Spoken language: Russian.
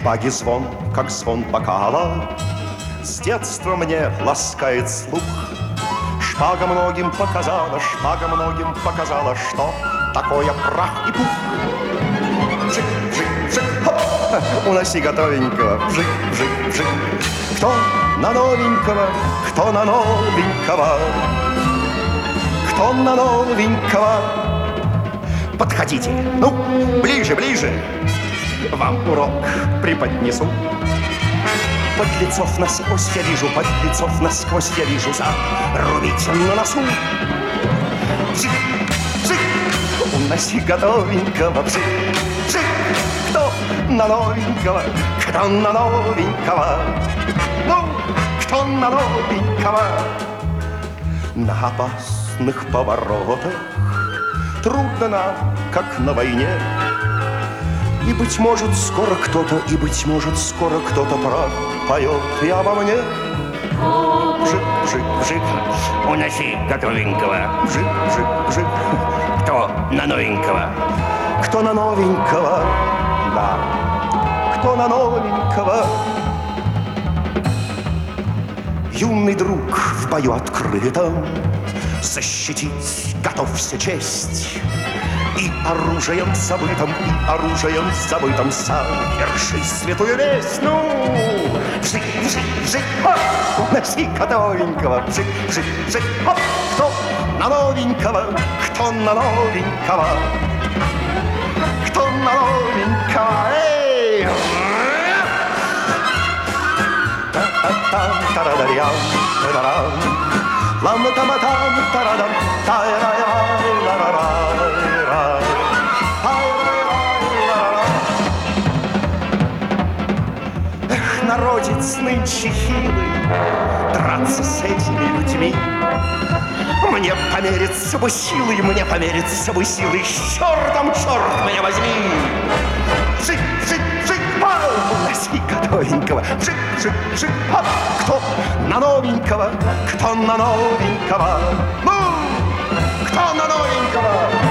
шпаги звон, как звон бокала, с детства мне ласкает слух. Шпага многим показала, что такое прах и пух. Вжик, вжик, вжик, хоп, уноси готовенького, вжик, вжик, вжик. Кто на новенького, кто на новенького, кто на новенького. Подходите, ну, ближе, ближе, вам урок преподнесу. Подлецов насквозь я вижу, подлецов насквозь я вижу, зарубите на носу. Вжик, вжик, уноси готовенького, вжик, вжик. Кто на новенького, кто на новенького, ну, кто на новенького. На опасных поворотах трудно нам, как на войне. И, быть может, скоро кто-то, и, быть может, скоро кто-то пропоет и обо мне. Вжик, вжик, вжик, Уноси готовенького. вжик, вжик, вжик. Кто на новенького? Кто на новенького, да, кто на новенького. Юный друг в бою открытом защитить готовься честь. И оружием забытым, соверши святую весть. Ну, вжик, вжик, вжик, хоп, уноси готовенького, вжик, вжик, вжик, хоп. Кто на новенького, кто на новенького, кто на новенького, эй! Та-та-та-та-ра-ра-рям, та-ра-рам, лам-та-ма-там, та-ра-дам, та-ра-ра-ра-ра-ра-ра. Эх, народец нынче хилый, драться с этими людьми. Мне помериться бы силой, мне помериться бы силой. С чертом, черт меня возьми! Вжик, вжик, вжик, пау! Уноси готовенького. Вжик, вжик, вжик, хоп! Кто на новенького, кто на новенького? Ну, кто на новенького?